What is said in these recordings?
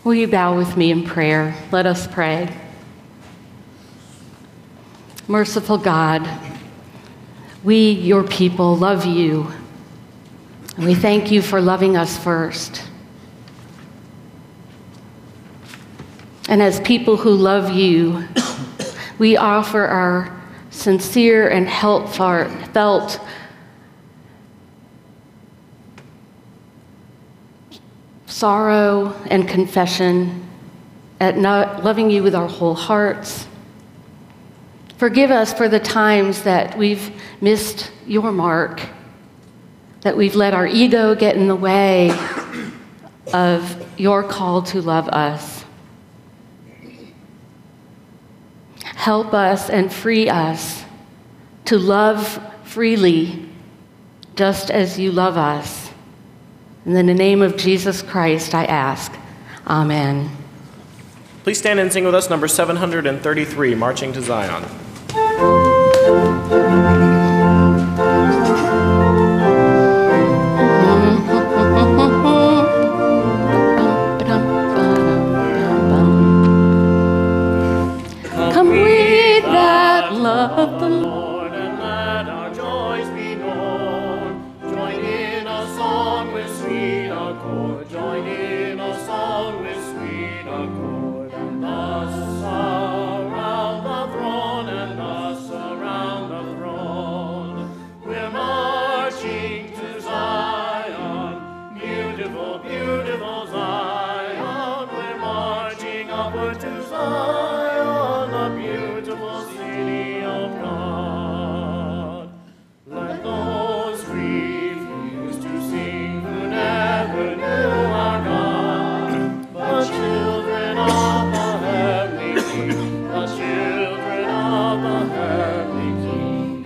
Will you bow with me in prayer? Let us pray. Merciful God, we, your people, love you. And we thank you for loving us first. And as people who love you, we offer our sincere and heartfelt sorrow and confession at not loving you with our whole hearts. Forgive us for the times that we've missed your mark, that we've let our ego get in the way of your call to love us. Help us and free us to love freely, just as you love us. And in the name of Jesus Christ, I ask. Amen. Please stand and sing with us number 733, Marching to Zion. Come we that love the Lord, and let our joys be known. Join in a song with sweet accord. Join in a song with sweet accord. And thus around the throne, and thus around the throne. We're marching to Zion, beautiful, beautiful Zion. We're marching upward to Zion, the beautiful city of God. Let those refuse to sing who never knew our God, the children of the heavenly King, the children of the heavenly King.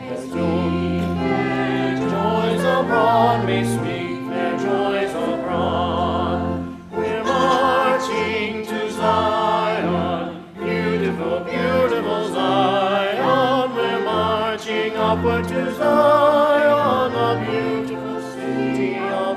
Their joys abroad may speak, their joys abroad. We're marching to Zion, beautiful, beautiful Zion. We're marching upward to Zion, the beautiful city of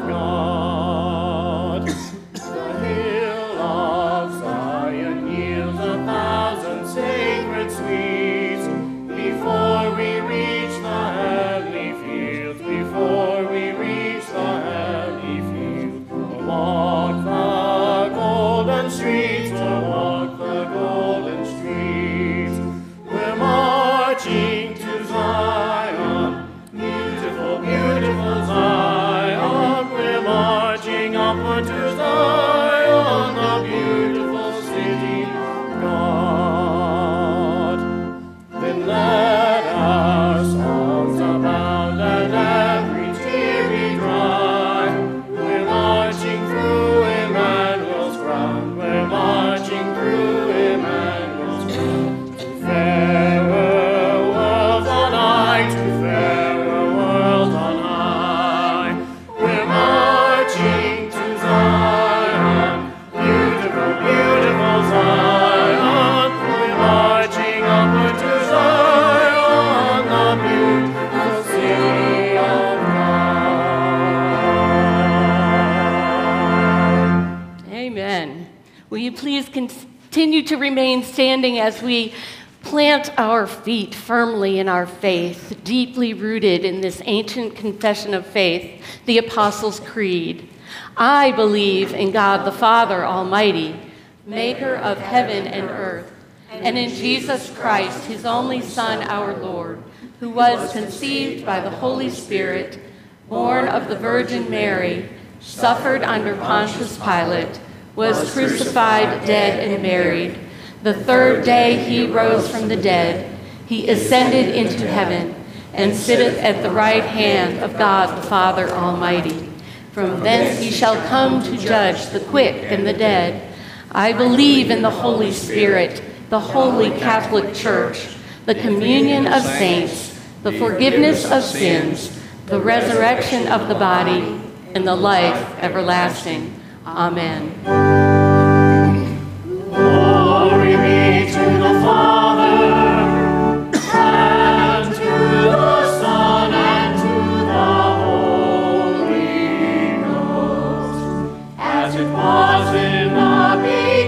God. The hill of Zion yields 1,000 sacred sweets before we reach the heavenly fields, before we reach the heavenly fields. We'll walk the golden streets, we'll walk the golden streets. We're marching to Zion, beautiful, beautiful Zion. We're marching upward to Zion, the beautiful city of God. Then let our songs abound and every tear be dry. We're marching through Emmanuel's ground. We're marching through Emmanuel's ground. To fairer worlds on high, to fairer worlds on high. We're marching to Zion, beautiful, beautiful Zion. We're marching upward to Zion, the beautiful city of God. Amen. Will you please continue to remain standing as we plant our feet firmly in our faith, deeply rooted in this ancient confession of faith, the Apostles' Creed. I believe in God the Father Almighty, maker of heaven and earth, and in Jesus Christ, his only Son, our Lord, who was conceived by the Holy Spirit, born of the Virgin Mary, suffered under Pontius Pilate, was crucified, dead, and buried. The third day he rose from the dead. He ascended into heaven and sitteth at the right hand of God the Father Almighty. From thence he shall come to judge the quick and the dead. I believe in the Holy Spirit, the holy Catholic Church, the communion of saints, the forgiveness of sins, the resurrection of the body, and the life everlasting. Amen. Glory be to the Father, and to the Son, and to the Holy Ghost, as it was in the beginning,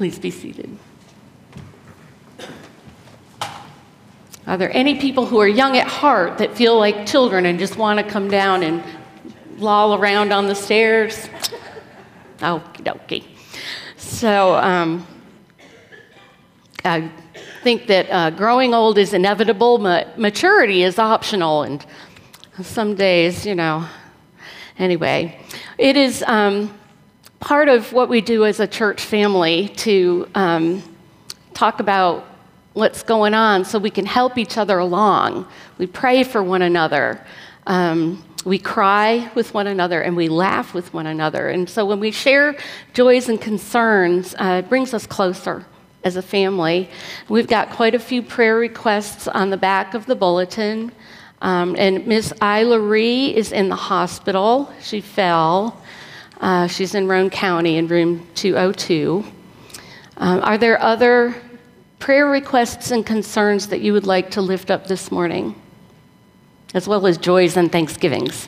Please be seated. Are there any people who are young at heart that feel like children and just want to come down and loll around on the stairs? Okie dokie. So I think that growing old is inevitable, but maturity is optional, and some days, Anyway, it is part of what we do as a church family to talk about what's going on so we can help each other along. We pray for one another. We cry with one another, and we laugh with one another. And so when we share joys and concerns, it brings us closer as a family. We've got quite a few prayer requests on the back of the bulletin. And Miss Isla Ree is in the hospital. She fell. She's in Roane County in room 202. Are there other prayer requests and concerns that you would like to lift up this morning, as well as joys and thanksgivings?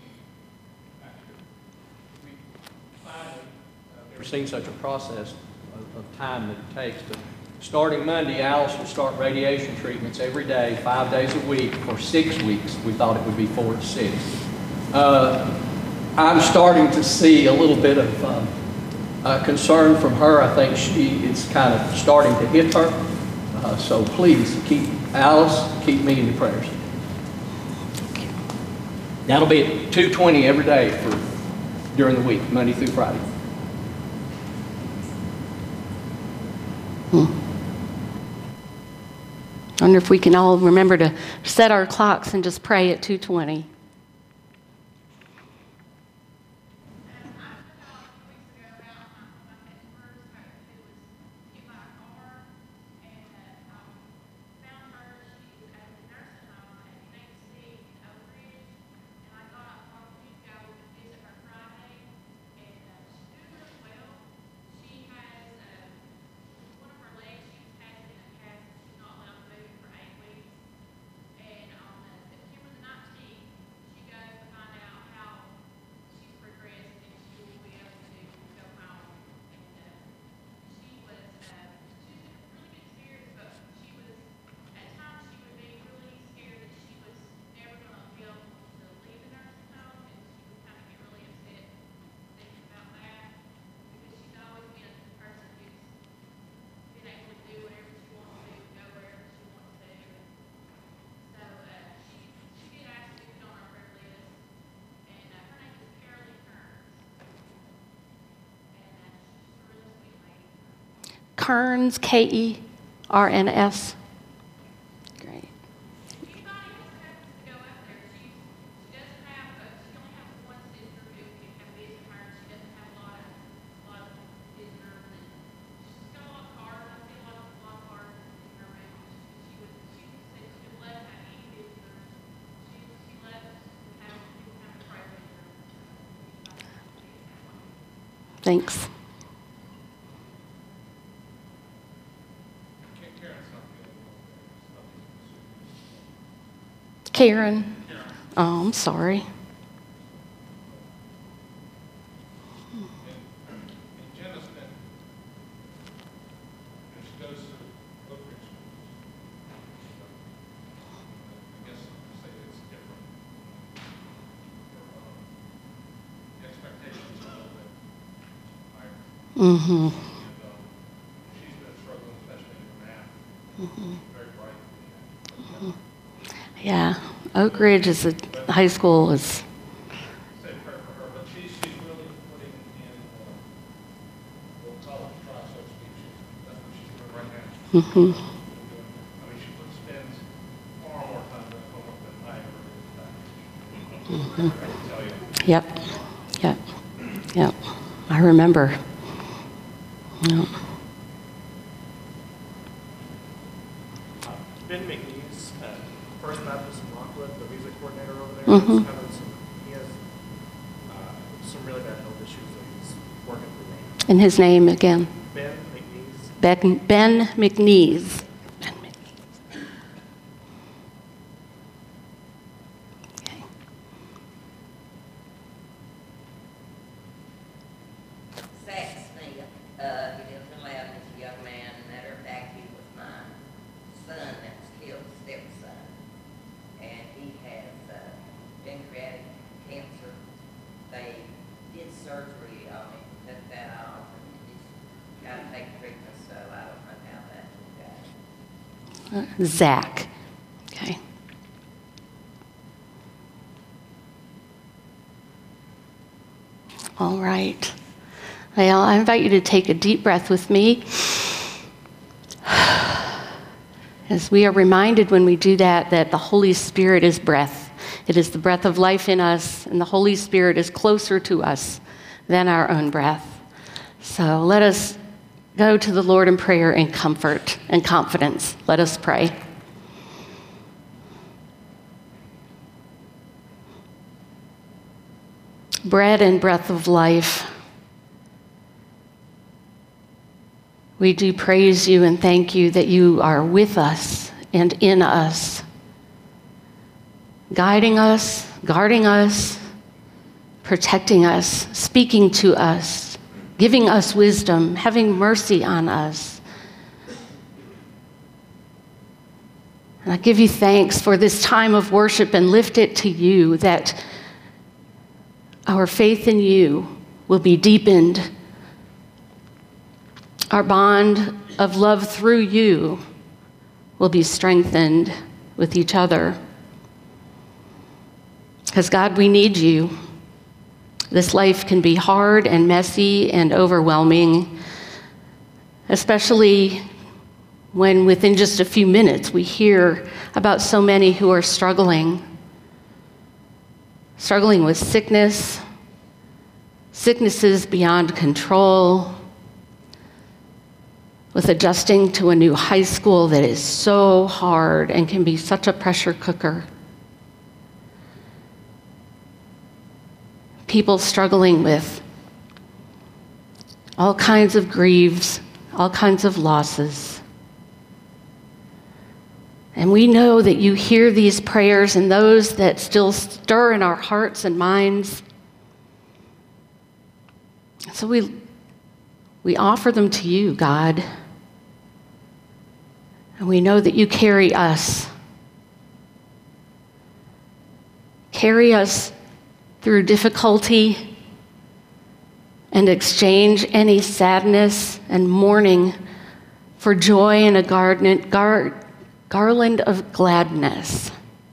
I've never seen such a process of time that it takes. But starting Monday, Alice will start radiation treatments every day, 5 days a week, for 6 weeks. We thought it would be 4 to 6. I'm starting to see a little bit of concern from her. I think it's kind of starting to hit her. So please keep Alice, keep me in your prayers. That'll be at 2:20 every day during the week, Monday through Friday. I wonder if we can all remember to set our clocks and just pray at 2:20. Kearns, Kerns. Great. Thanks. Karen. Oh, I'm sorry. Mm-hmm. She's been struggling, especially in math. Mm-hmm. Very bright. Mm-hmm. Yeah, Oak Ridge is a high school is. Say prayer for her, but she's really putting in what college try, so to speak. That's what she's doing right now. Mm-hmm. I mean, she spends far more time at homework than I ever did back. I can tell you. Yep. Yep. Yep. I remember. Yep. Ben McNeese, First Baptist in Rockwood, the music coordinator over there. Mhm. He has some really bad health issues that he's working through right now. And his name again? Ben McNeese. Ben McNeese. Ben McNeese. Okay. Sax Smith, he lives in Loudon, surgery, cut that off, and he's got to take treatment, so I don't know how that will go. Zach. Okay. All right. Well, I invite you to take a deep breath with me. As we are reminded when we do that, that the Holy Spirit is breath. It is the breath of life in us, and the Holy Spirit is closer to us than our own breath. So let us go to the Lord in prayer in comfort and confidence. Let us pray. Bread and breath of life, we do praise you and thank you that you are with us and in us, guiding us, guarding us, protecting us, speaking to us, giving us wisdom, having mercy on us. And I give you thanks for this time of worship and lift it to you that our faith in you will be deepened. Our bond of love through you will be strengthened with each other. Because God, we need you. This life can be hard and messy and overwhelming, especially when within just a few minutes we hear about so many who are struggling with sicknesses beyond control, with adjusting to a new high school that is so hard and can be such a pressure cooker. People struggling with all kinds of griefs, all kinds of losses. And we know that you hear these prayers and those that still stir in our hearts and minds. So we offer them to you, God. And we know that you carry us. Carry us through difficulty and exchange any sadness and mourning for joy and a garland of gladness.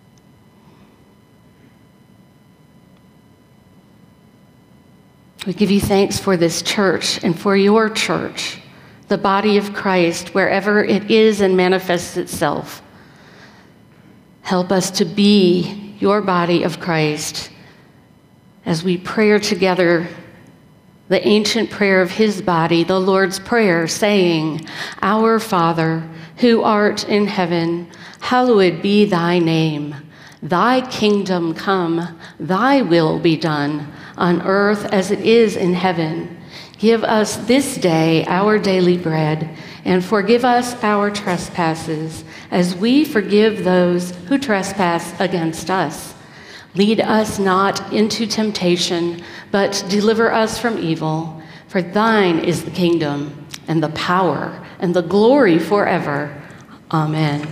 We give you thanks for this church and for your church, the body of Christ, wherever it is and manifests itself. Help us to be your body of Christ as we pray together the ancient prayer of his body, the Lord's Prayer, saying, Our Father, who art in heaven, hallowed be thy name. Thy kingdom come, thy will be done, on earth as it is in heaven. Give us this day our daily bread, and forgive us our trespasses, as we forgive those who trespass against us. Lead us not into temptation, but deliver us from evil. For thine is the kingdom, and the power, and the glory forever. Amen.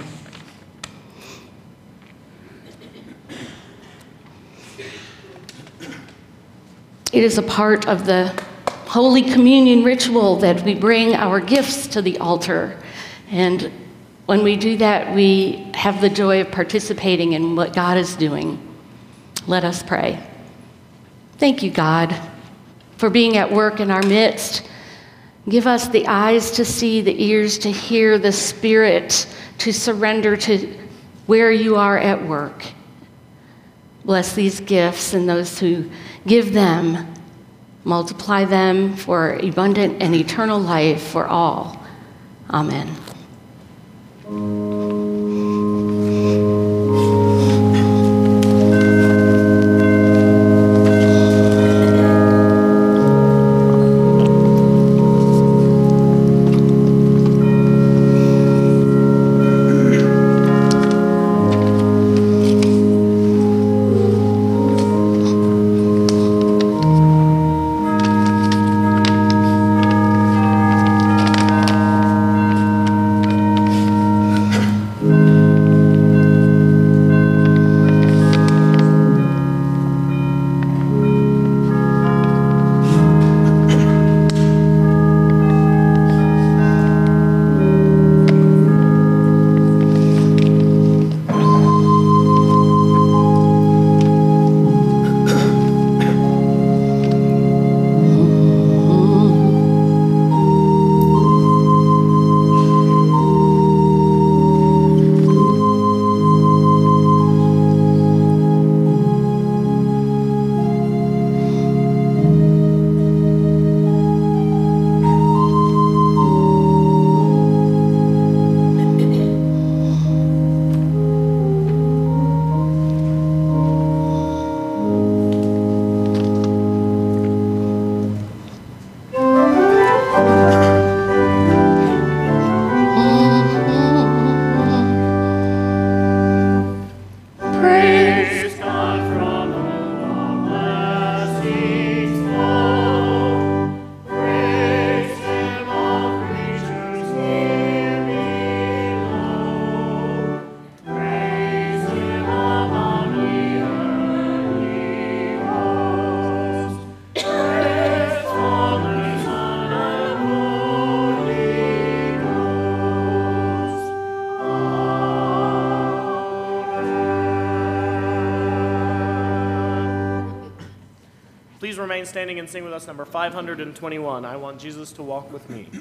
It is a part of the Holy Communion ritual that we bring our gifts to the altar. And when we do that, we have the joy of participating in what God is doing. Let us pray. Thank you, God, for being at work in our midst. Give us the eyes to see, the ears to hear, the spirit to surrender to where you are at work. Bless these gifts and those who give them. Multiply them for abundant and eternal life for all. Amen. Please remain standing and sing with us number 521, I Want Jesus to Walk With Me.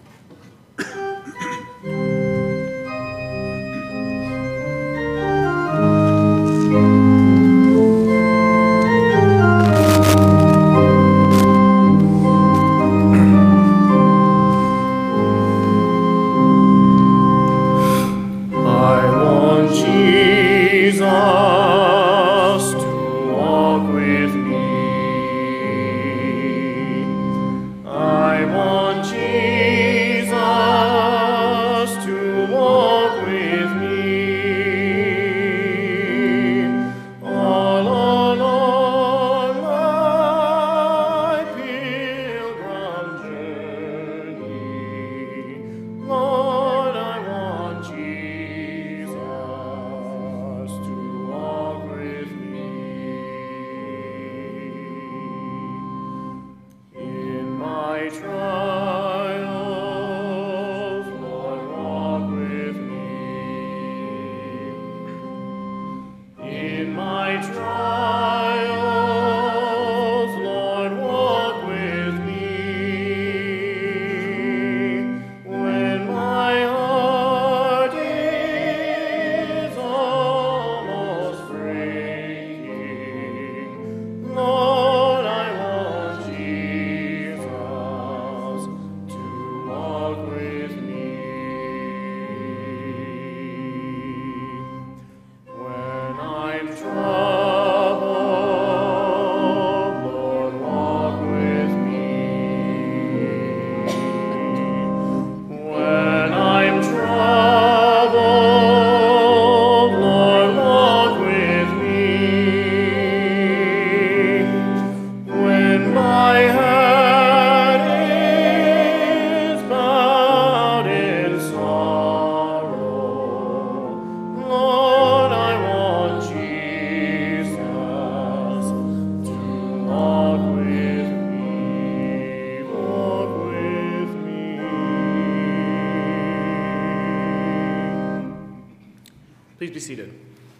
Please be seated.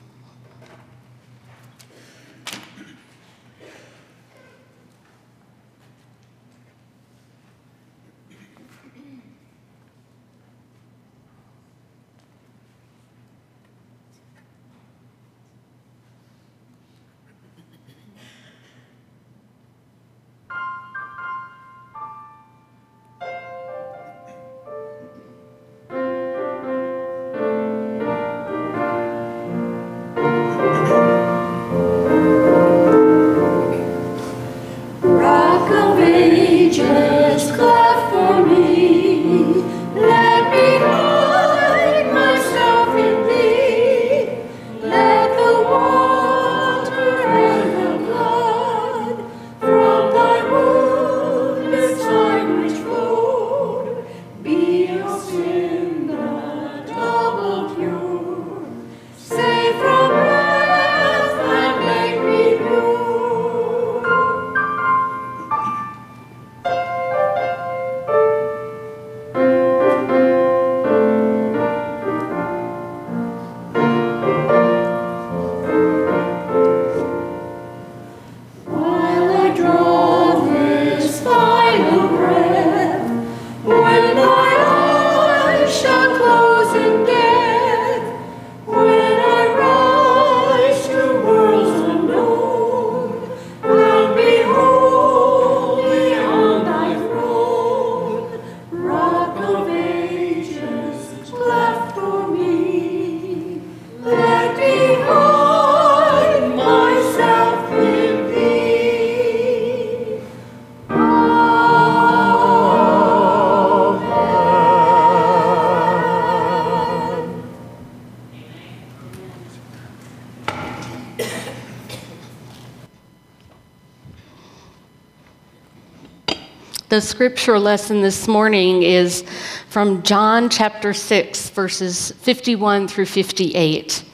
The scripture lesson this morning is from John chapter 6, verses 51 through 58.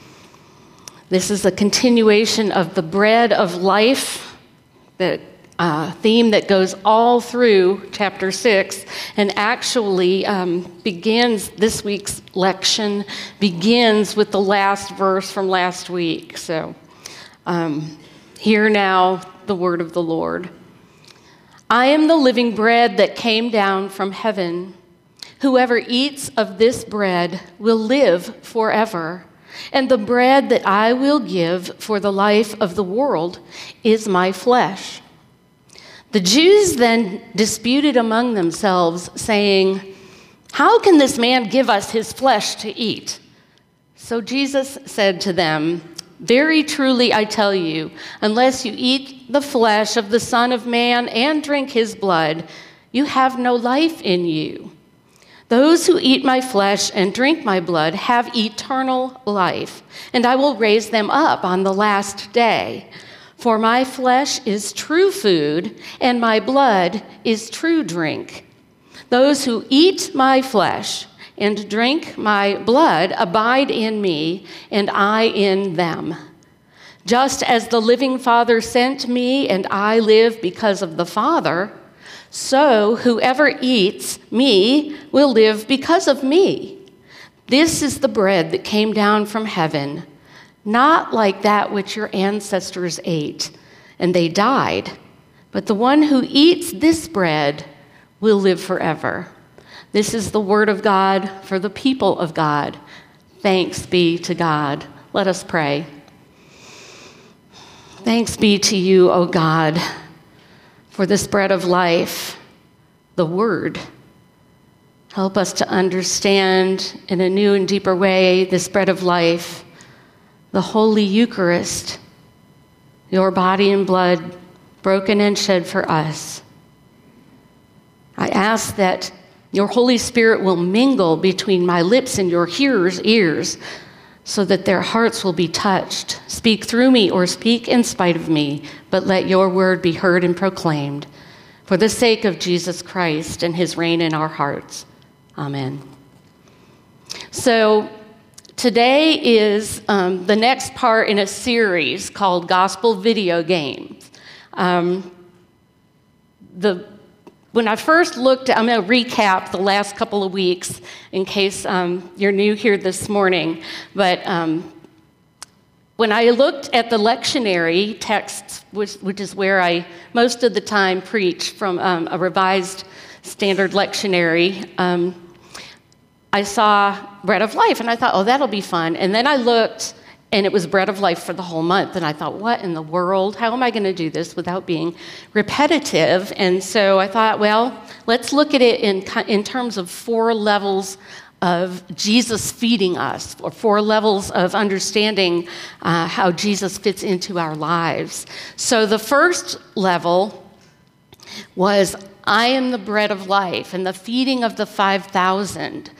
This is a continuation of the bread of life, the theme that goes all through chapter 6, and actually begins, this week's lection begins with the last verse from last week. So hear now the word of the Lord. I am the living bread that came down from heaven. Whoever eats of this bread will live forever, and the bread that I will give for the life of the world is my flesh." The Jews then disputed among themselves, saying, "How can this man give us his flesh to eat?" So Jesus said to them, "Very truly I tell you, unless you eat the flesh of the Son of Man and drink his blood, you have no life in you. Those who eat my flesh and drink my blood have eternal life, and I will raise them up on the last day. For my flesh is true food, and my blood is true drink. Those who eat my flesh and drink my blood abide in me, and I in them. Just as the living Father sent me, and I live because of the Father, so whoever eats me will live because of me. This is the bread that came down from heaven, not like that which your ancestors ate, and they died. But the one who eats this bread will live forever." This is the word of God for the people of God. Thanks be to God. Let us pray. Thanks be to you, O God, for this bread of life, the word. Help us to understand in a new and deeper way this bread of life, the Holy Eucharist, your body and blood broken and shed for us. I ask that your Holy Spirit will mingle between my lips and your hearers' ears so that their hearts will be touched. Speak through me or speak in spite of me, but let your word be heard and proclaimed. For the sake of Jesus Christ and his reign in our hearts. Amen. So today is the next part in a series called Gospel Video Games. When I first looked, I'm going to recap the last couple of weeks in case you're new here this morning. But when I looked at the lectionary texts, which is where I most of the time preach from a revised standard lectionary, I saw Bread of Life, and I thought, oh, that'll be fun. And then I looked, and it was Bread of Life for the whole month. And I thought, what in the world? How am I going to do this without being repetitive? And so I thought, well, let's look at it in terms of 4 levels of Jesus feeding us, or 4 levels of understanding how Jesus fits into our lives. So the first level was, I am the bread of life, and the feeding of the 5,000.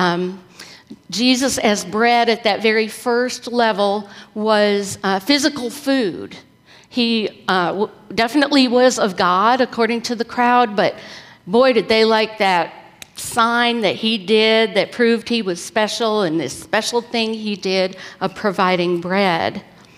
Jesus as bread at that very first level was physical food. He definitely was of God, according to the crowd, but boy, did they like that sign that he did that proved he was special, and this special thing he did of providing bread.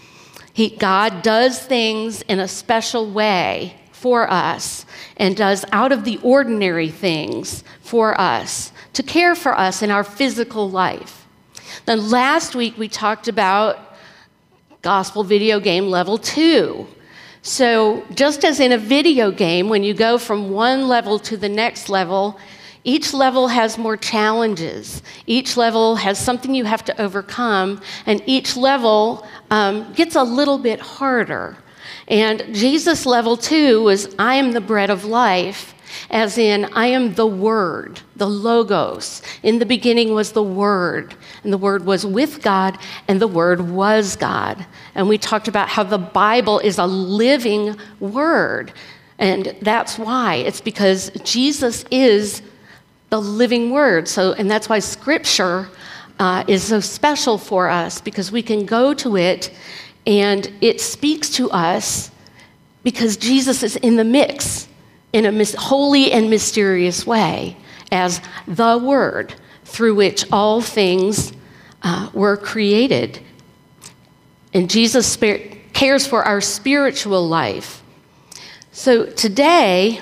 God does things in a special way for us and does out of the ordinary things for us to care for us in our physical life. Then last week we talked about Gospel Video Game Level 2. So just as in a video game, when you go from one level to the next level, each level has more challenges. Each level has something you have to overcome, and each level gets a little bit harder. And Jesus level 2 was, I am the bread of life, as in, I am the Word, the Logos. In the beginning was the Word, and the Word was with God, and the Word was God. And we talked about how the Bible is a living Word, and that's why. It's because Jesus is the living Word. And that's why Scripture is so special for us, because we can go to it, and it speaks to us because Jesus is in the mix in a holy and mysterious way as the Word through which all things were created. And Jesus cares for our spiritual life. So today,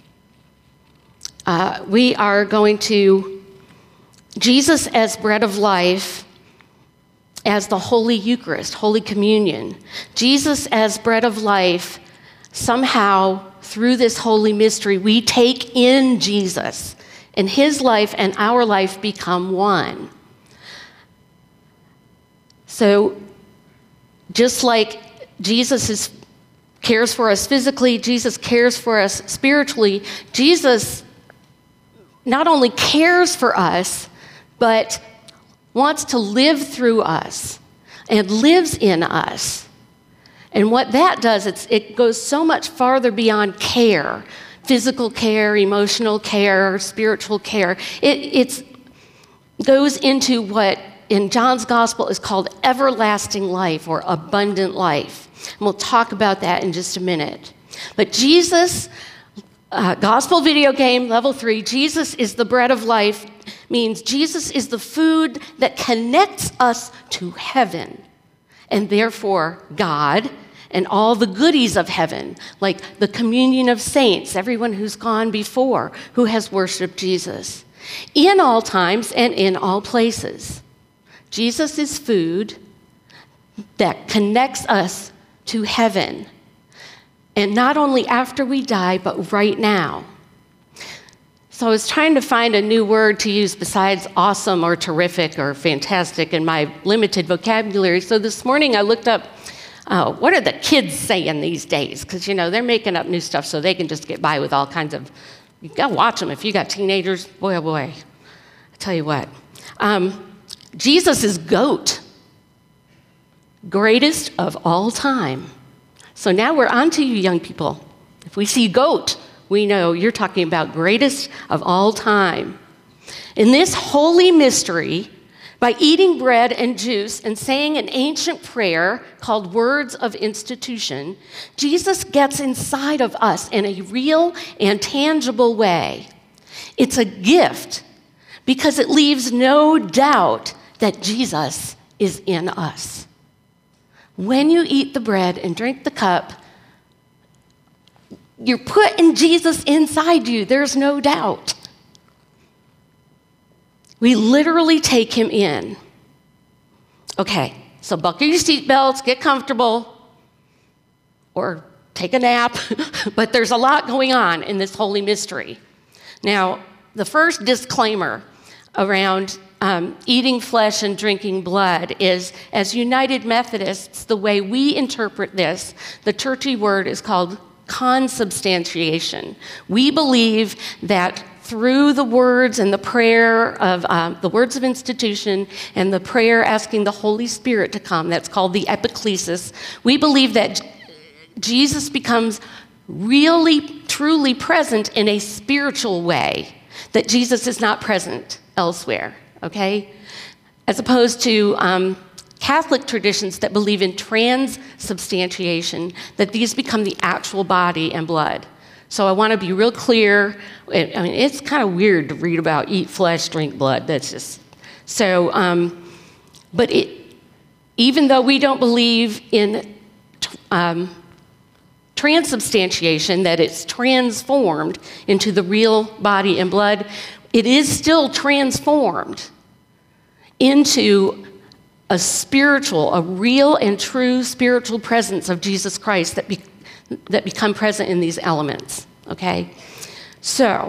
we are going to Jesus as bread of life, as the Holy Eucharist, Holy Communion. Jesus as bread of life somehow through this holy mystery, we take in Jesus, and his life and our life become one. So just like Jesus cares for us physically, Jesus cares for us spiritually, Jesus not only cares for us, but wants to live through us and lives in us. And what that does, it goes so much farther beyond care, physical care, emotional care, spiritual care. It goes into what in John's gospel is called everlasting life or abundant life. And we'll talk about that in just a minute. But Jesus, gospel video game, level 3, Jesus is the bread of life, means Jesus is the food that connects us to heaven, and therefore God and all the goodies of heaven, like the communion of saints, everyone who's gone before, who has worshiped Jesus, in all times and in all places. Jesus is food that connects us to heaven, and not only after we die, but right now. So I was trying to find a new word to use besides awesome or terrific or fantastic in my limited vocabulary. So this morning I looked up, what are the kids saying these days? Because, they're making up new stuff so they can just get by with all kinds of, you got to watch them. If you got teenagers, boy, oh boy. I tell you what. Jesus is GOAT, greatest of all time. So now we're on to you, young people. If we see GOAT, we know you're talking about greatest of all time. In this holy mystery, by eating bread and juice and saying an ancient prayer called words of institution, Jesus gets inside of us in a real and tangible way. It's a gift because it leaves no doubt that Jesus is in us. When you eat the bread and drink the cup, you're putting Jesus inside you. There's no doubt. We literally take him in. Okay, so buckle your seatbelts, get comfortable, or take a nap. But there's a lot going on in this holy mystery. Now, the first disclaimer around eating flesh and drinking blood is, as United Methodists, the way we interpret this, the churchy word is called consubstantiation. We believe that through the words and the prayer of the words of institution and the prayer asking the Holy Spirit to come, that's called the epiclesis, we believe that Jesus becomes really, truly present in a spiritual way, that Jesus is not present elsewhere, okay? As opposed to Catholic traditions that believe in transubstantiation, that these become the actual body and blood. So I want to be real clear. It's kind of weird to read about eat flesh, drink blood. That's just so. But even though we don't believe in transubstantiation, that it's transformed into the real body and blood, it is still transformed into a spiritual, a real and true spiritual presence of Jesus Christ that become present in these elements, okay? So,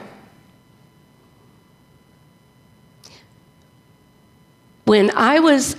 when I was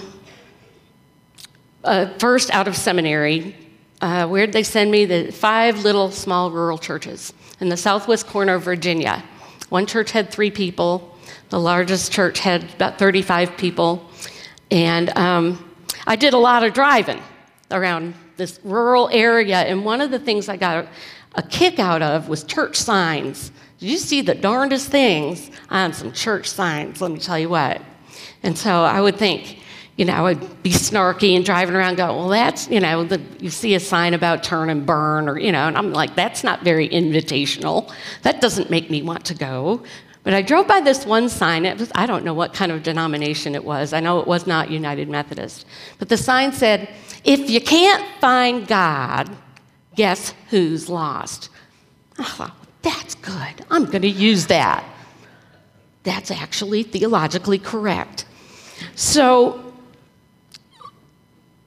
first out of seminary, where'd they send me? The 5 little small rural churches in the southwest corner of Virginia. One church had 3 people. The largest church had about 35 people. And I did a lot of driving around this rural area, and one of the things I got a kick out of was church signs. Did you see the darndest things on some church signs? Let me tell you what. And so I would think, I would be snarky and driving around go, well, that's, you see a sign about turn and burn, or, and I'm like, that's not very invitational. That doesn't make me want to go. But I drove by this one sign. I don't know what kind of denomination it was. I know it was not United Methodist. But the sign said, if you can't find God, guess who's lost? I thought, that's good. I'm going to use that. That's actually theologically correct. So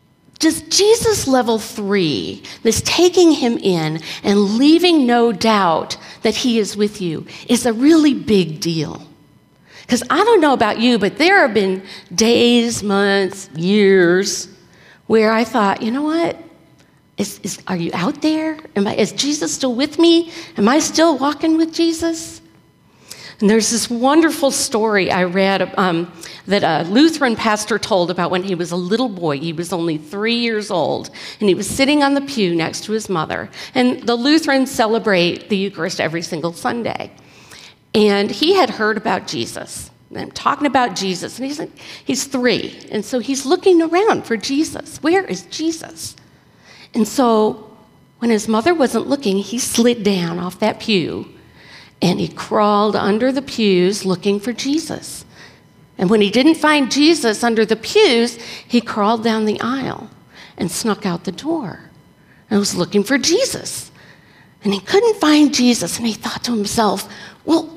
Does Jesus level 3, this taking him in and leaving no doubt that he is with you, is a really big deal. Because I don't know about you, but there have been days, months, years where I thought, you know what? Are you out there? Is Jesus still with me? Am I still walking with Jesus? And there's this wonderful story I read that a Lutheran pastor told about when he was a little boy. He was only 3 years old, and he was sitting on the pew next to his mother. And the Lutherans celebrate the Eucharist every single Sunday. And he had heard about Jesus. And I'm talking about Jesus. And he's 3. And so he's looking around for Jesus. Where is Jesus? And so when his mother wasn't looking, he slid down off that pew and he crawled under the pews looking for Jesus. And when he didn't find Jesus under the pews, he crawled down the aisle and snuck out the door and was looking for Jesus. And he couldn't find Jesus, and he thought to himself, well,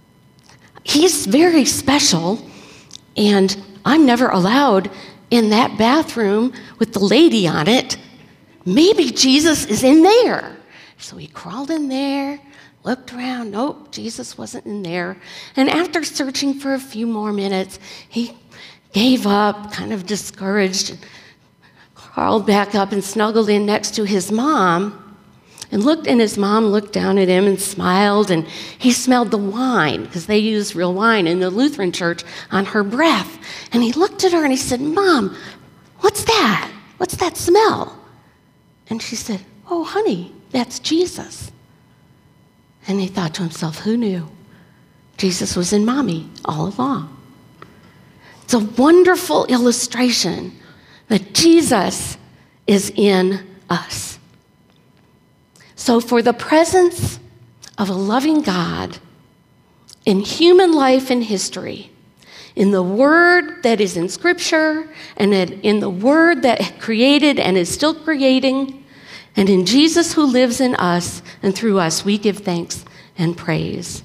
he's very special, and I'm never allowed in that bathroom with the lady on it. Maybe Jesus is in there. So he crawled in there, looked around. Nope, Jesus wasn't in there. And after searching for a few more minutes, he gave up, kind of discouraged, and crawled back up and snuggled in next to his mom. And his mom looked down at him and smiled, and he smelled the wine, because they use real wine in the Lutheran church, on her breath. And he looked at her and he said, Mom, what's that? What's that smell? And she said, oh, honey, that's Jesus. And he thought to himself, who knew? Jesus was in Mommy all along. It's a wonderful illustration that Jesus is in us. So for the presence of a loving God in human life and history, in the Word that is in Scripture, and in the Word that created and is still creating, and in Jesus who lives in us and through us, we give thanks and praise.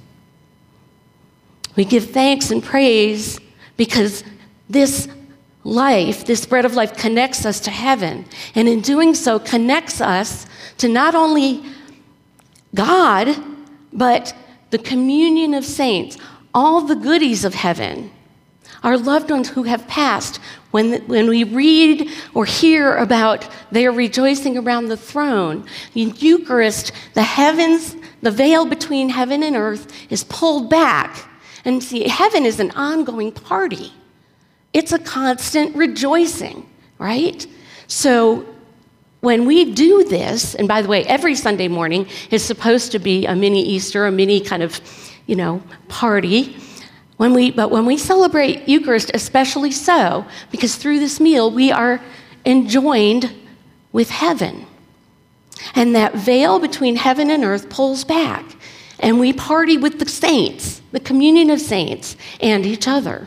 We give thanks and praise because this life, this bread of life, connects us to heaven. And in doing so, connects us to not only God, but the communion of saints, all the goodies of heaven, our loved ones who have passed. When we read or hear about their rejoicing around the throne, in Eucharist, the heavens, the veil between heaven and earth is pulled back. And see, heaven is an ongoing party. It's a constant rejoicing, right? So when we do this, and by the way, every Sunday morning is supposed to be a mini Easter, a mini kind of, party. But when we celebrate Eucharist, especially so, because through this meal we are enjoined with heaven. And that veil between heaven and earth pulls back, and we party with the saints, the communion of saints, and each other.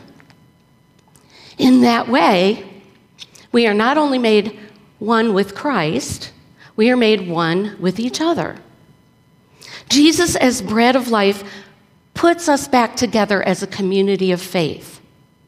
In that way, we are not only made one with Christ, we are made one with each other. Jesus, as bread of life, puts us back together as a community of faith.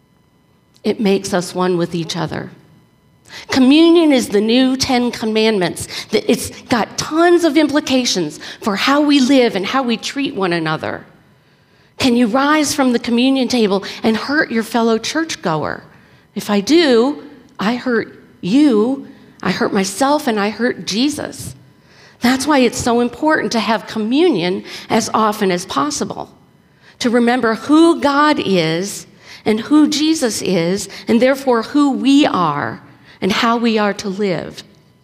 It makes us one with each other. Communion is the new 10 Commandments. It's got tons of implications for how we live and how we treat one another. Can you rise from the communion table and hurt your fellow churchgoer? If I do, I hurt you, I hurt myself, and I hurt Jesus. That's why it's so important to have communion as often as possible, to remember who God is and who Jesus is, and therefore who we are and how we are to live.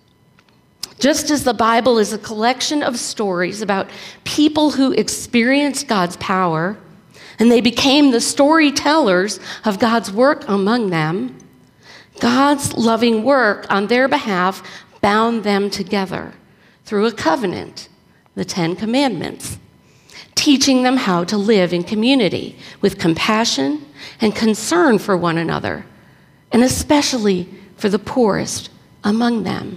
Just as the Bible is a collection of stories about people who experienced God's power, and they became the storytellers of God's work among them, God's loving work on their behalf bound them together through a covenant, the 10 Commandments, teaching them how to live in community with compassion and concern for one another, and especially for the poorest among them.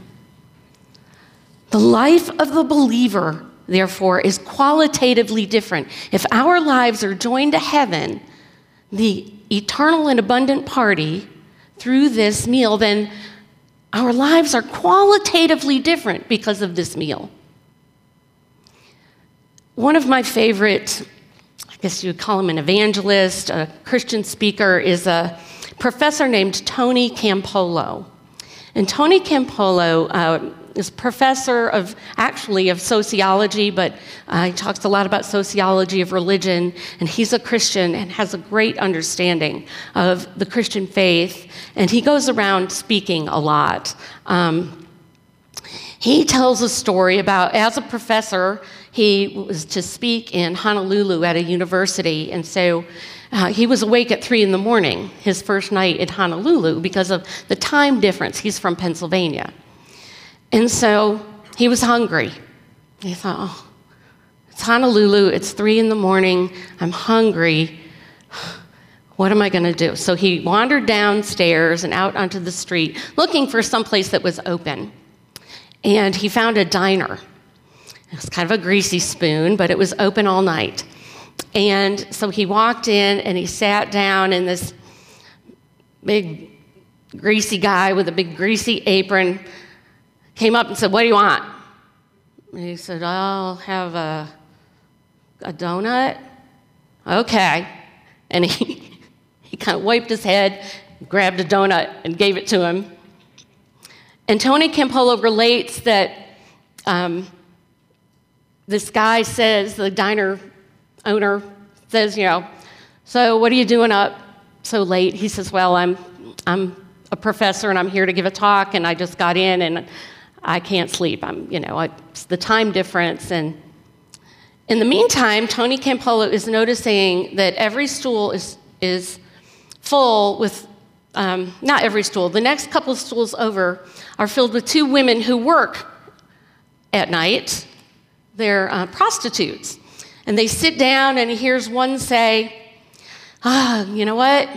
The life of the believer, therefore, is qualitatively different. If our lives are joined to heaven, the eternal and abundant party, through this meal, then our lives are qualitatively different because of this meal. One of my favorite, I guess you would call him an evangelist, a Christian speaker, is a professor named Tony Campolo. And Tony Campolo is professor of sociology, but he talks a lot about sociology of religion, and he's a Christian and has a great understanding of the Christian faith, and he goes around speaking a lot. He tells a story about, as a professor, he was to speak in Honolulu at a university, and so he was awake at 3 a.m, his first night in Honolulu, because of the time difference. He's from Pennsylvania. And so he was hungry. He thought, oh, it's Honolulu, it's 3 a.m, I'm hungry. What am I going to do? So he wandered downstairs and out onto the street, looking for some place that was open. And he found a diner. It was kind of a greasy spoon, but it was open all night. And so he walked in and he sat down, and this big greasy guy with a big greasy apron came up and said, "What do you want?" And he said, "I'll have a donut." Okay. And he kind of wiped his head, grabbed a donut, and gave it to him. And Tony Campolo relates that this guy says, the diner owner says, "So what are you doing up so late?" He says, "Well, I'm a professor and I'm here to give a talk, and I just got in and I can't sleep. It's the time difference." And in the meantime, Tony Campolo is noticing that every stool is full with, not every stool, the next couple of stools over are filled with 2 women who work at night. They're prostitutes. And they sit down, and he hears one say, "You know what?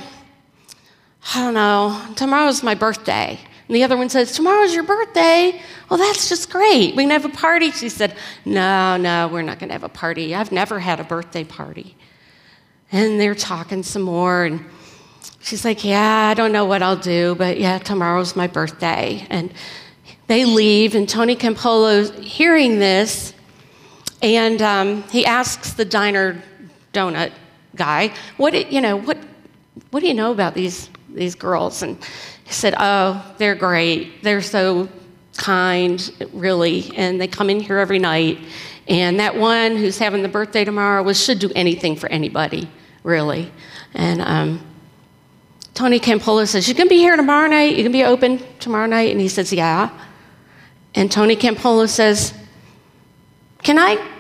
I don't know, tomorrow's my birthday." And the other one says, "Tomorrow's your birthday? Well, that's just great. We can have a party." She said, No, we're not going to have a party. I've never had a birthday party." And they're talking some more, and she's like, "Yeah, I don't know what I'll do, but yeah, tomorrow's my birthday." And they leave, and Tony Campolo's hearing this, and he asks the diner donut guy, what do you know about these girls?" And he said, "Oh, they're great. They're so kind, really, and they come in here every night. And that one who's having the birthday tomorrow should do anything for anybody, really." And Tony Campolo says, "You can be here tomorrow night? You can be open tomorrow night?" And he says, "Yeah." And Tony Campolo says, Can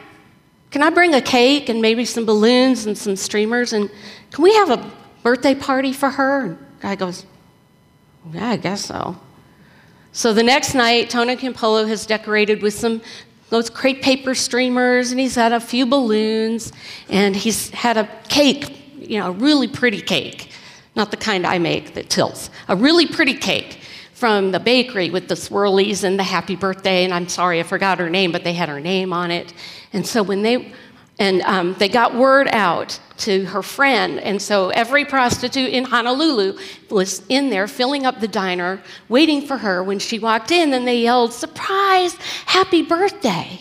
I bring a cake and maybe some balloons and some streamers, and can we have a birthday party for her?" And the guy goes, "Yeah, I guess so." So the next night, Tony Campolo has decorated with those crepe paper streamers, and he's had a few balloons, and he's had a cake, a really pretty cake, not the kind I make that tilts, a really pretty cake from the bakery with the swirlies and the happy birthday, and I'm sorry, I forgot her name, but they had her name on it. And so when they got word out to her friend, and so every prostitute in Honolulu was in there filling up the diner, waiting for her. When she walked in, then they yelled, "Surprise, happy birthday."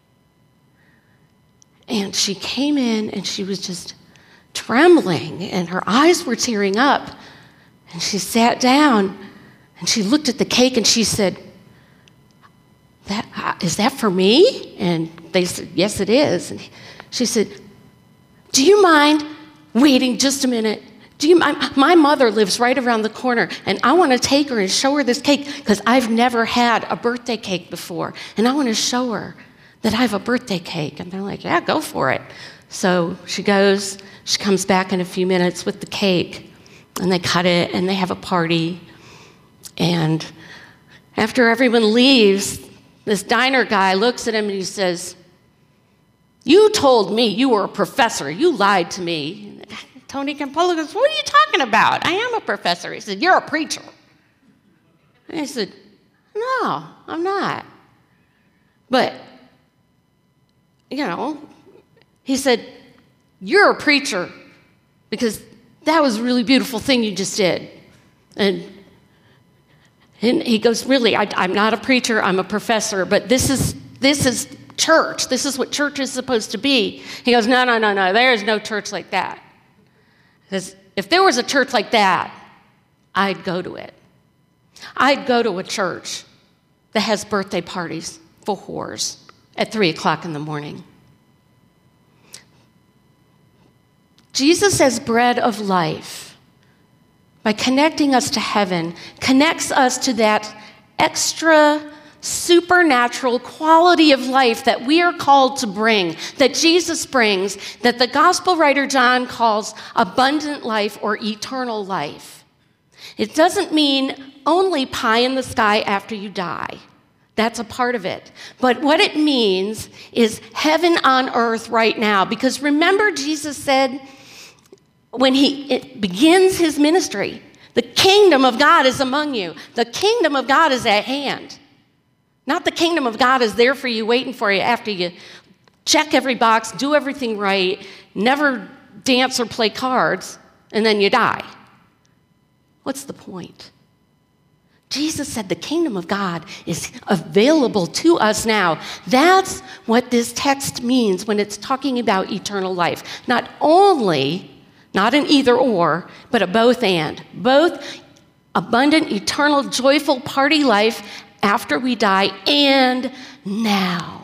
And she came in, and she was just trembling, and her eyes were tearing up, and she sat down, and she looked at the cake, and she said, "Is that for me?" And they said, "Yes, it is." And she said, "Do you mind waiting just a minute? Do you mind? My mother lives right around the corner, and I want to take her and show her this cake because I've never had a birthday cake before, and I want to show her that I have a birthday cake." And they're like, "Yeah, go for it." So she goes, she comes back in a few minutes with the cake, and they cut it, and they have a party. And after everyone leaves, this diner guy looks at him and he says, "You told me you were a professor. You lied to me." Tony Campolo goes, "What are you talking about? I am a professor." He said, "You're a preacher." And he said, "No, I'm not." But, he said, "You're a preacher because that was a really beautiful thing you just did." And And he goes, really, I'm not a preacher, I'm a professor, but this is church. This is what church is supposed to be. He goes, no, there is no church like that. Because if there was a church like that, I'd go to it. I'd go to a church that has birthday parties for whores at 3 o'clock in the morning. Jesus as bread of life, by connecting us to heaven, connects us to that extra supernatural quality of life that we are called to bring, that Jesus brings, that the gospel writer John calls abundant life or eternal life. It doesn't mean only pie in the sky after you die. That's a part of it. But what it means is heaven on earth right now. Because remember, Jesus said when he begins his ministry, the kingdom of God is among you. The kingdom of God is at hand. Not the kingdom of God is there for you, waiting for you after you check every box, do everything right, never dance or play cards, and then you die. What's the point? Jesus said the kingdom of God is available to us now. That's what this text means when it's talking about eternal life. Not only, not an either or, but a both and. Both abundant, eternal, joyful party life after we die and now.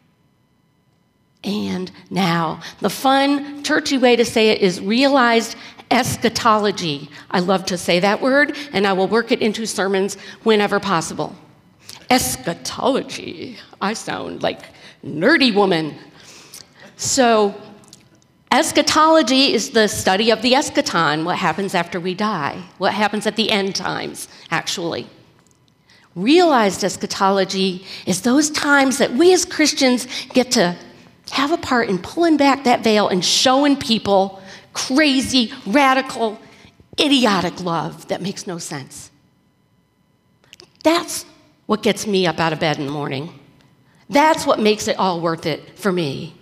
And now. The fun, churchy way to say it is realized eschatology. I love to say that word, and I will work it into sermons whenever possible. Eschatology. I sound like nerdy woman. So, eschatology is the study of the eschaton, what happens after we die, what happens at the end times, actually. Realized eschatology is those times that we as Christians get to have a part in pulling back that veil and showing people crazy, radical, idiotic love that makes no sense. That's what gets me up out of bed in the morning. That's what makes it all worth it for me.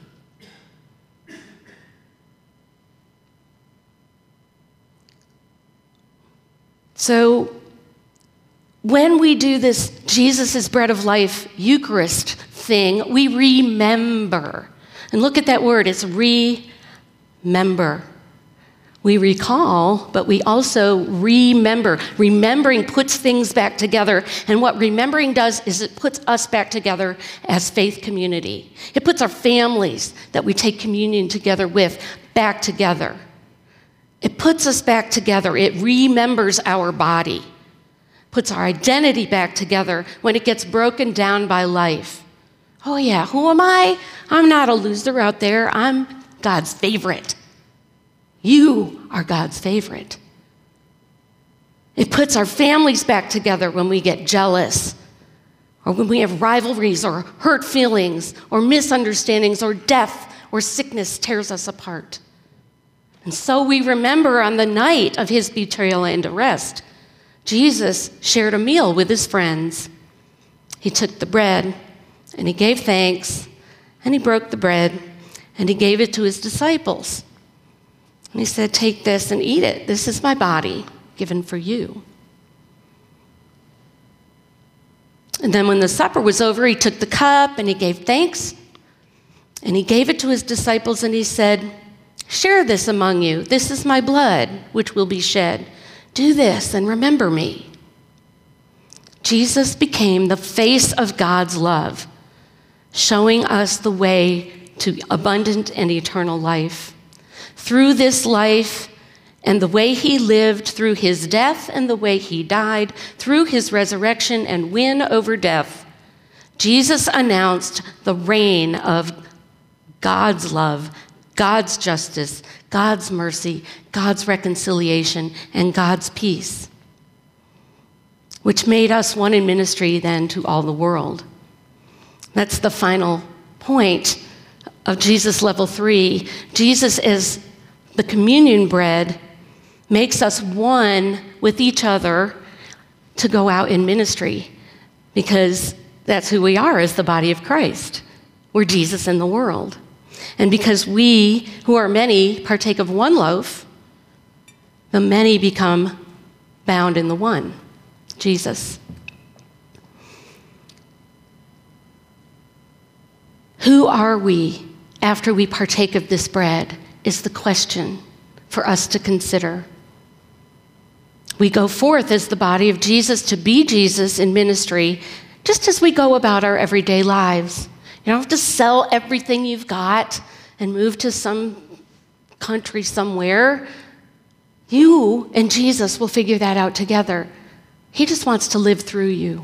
So, when we do this Jesus is bread of life Eucharist thing, we remember. And look at that word, it's remember. We recall, but we also remember. Remembering puts things back together, and what remembering does is it puts us back together as faith community. It puts our families that we take communion together with back together. It puts us back together. It remembers our body. Puts our identity back together when it gets broken down by life. Oh yeah, who am I? I'm not a loser out there. I'm God's favorite. You are God's favorite. It puts our families back together when we get jealous, or when we have rivalries or hurt feelings or misunderstandings or death or sickness tears us apart. And so we remember on the night of his betrayal and arrest, Jesus shared a meal with his friends. He took the bread, and he gave thanks, and he broke the bread, and he gave it to his disciples. And he said, take this and eat it. This is my body given for you. And then when the supper was over, he took the cup, and he gave thanks, and he gave it to his disciples, and he said, share this among you. This is my blood, which will be shed. Do this and remember me. Jesus became the face of God's love, showing us the way to abundant and eternal life. Through this life and the way he lived, through his death and the way he died, through his resurrection and win over death, Jesus announced the reign of God's love, God's justice, God's mercy, God's reconciliation, and God's peace, which made us one in ministry then to all the world. That's the final point of Jesus level 3. Jesus as the communion bread makes us one with each other to go out in ministry, because that's who we are as the body of Christ. We're Jesus in the world. And because we, who are many, partake of one loaf, the many become bound in the one, Jesus. Who are we after we partake of this bread is the question for us to consider. We go forth as the body of Jesus to be Jesus in ministry, just as we go about our everyday lives. You don't have to sell everything you've got and move to some country somewhere. You and Jesus will figure that out together. He just wants to live through you.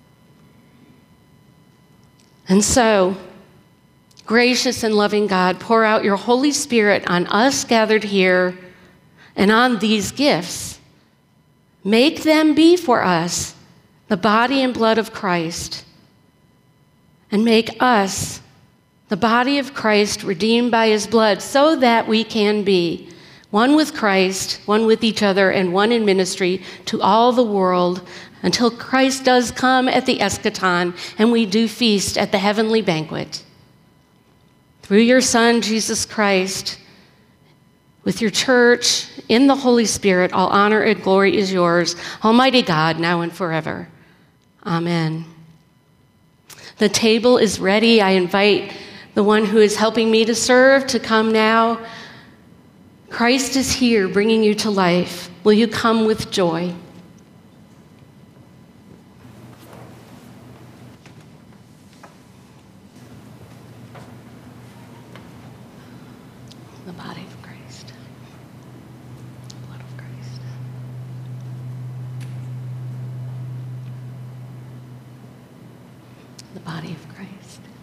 And so, gracious and loving God, pour out your Holy Spirit on us gathered here and on these gifts. Make them be for us the body and blood of Christ, and make us the body of Christ redeemed by his blood, so that we can be one with Christ, one with each other, and one in ministry to all the world, until Christ does come at the eschaton and we do feast at the heavenly banquet. Through your Son, Jesus Christ, with your church, in the Holy Spirit, all honor and glory is yours, Almighty God, now and forever. Amen. The table is ready. I invite the one who is helping me to serve to come now. Christ is here, bringing you to life. Will you come with joy? The body of Christ. Blood of Christ. The body of Christ.